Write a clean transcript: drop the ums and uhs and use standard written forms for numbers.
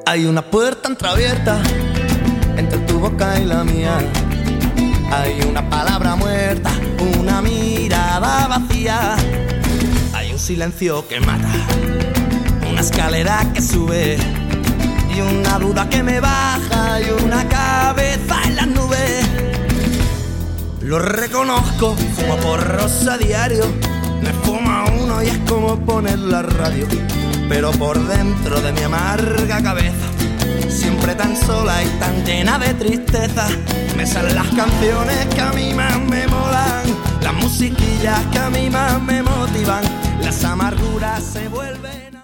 Hay una puerta entreabierta entre tu boca y la mía. Hay una palabra muerta, una mirada vacía. Hay un silencio que mata, una escalera que sube y una duda que me baja y una cabeza en las nubes. Lo reconozco, fumo porros a diario, me fuma uno y es como poner la radio. Pero por dentro de mi amarga cabeza, siempre tan sola y tan llena de tristeza, me salen las canciones que a mí más me molan, las musiquillas que a mí más me motivan, las amarguras se vuelven